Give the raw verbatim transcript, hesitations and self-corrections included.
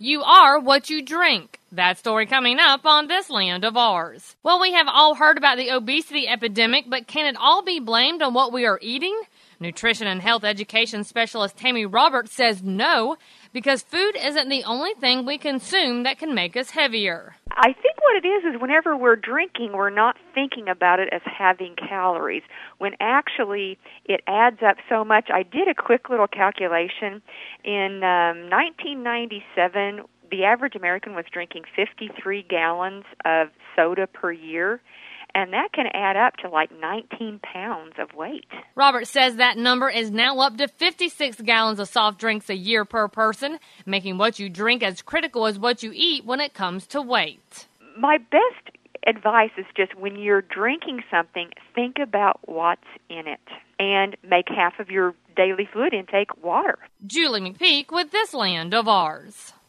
You are what you drink. That story coming up on This Land of Ours. Well, we have all heard about the obesity epidemic, but can it all be blamed on what we are eating? Nutrition and health education specialist Tammy Roberts says no, because food isn't the only thing we consume that can make us heavier. I think what it is is whenever we're drinking, we're not thinking about it as having calories, when actually it adds up so much. I did a quick little calculation. In um, nineteen ninety-seven, the average American was drinking fifty-three gallons of soda per year, and that can add up to like nineteen pounds of weight. Robert says that number is now up to fifty-six gallons of soft drinks a year per person, making what you drink as critical as what you eat when it comes to weight. My best advice is just when you're drinking something, think about what's in it and make half of your daily fluid intake water. Julie McPeak with This Land of Ours.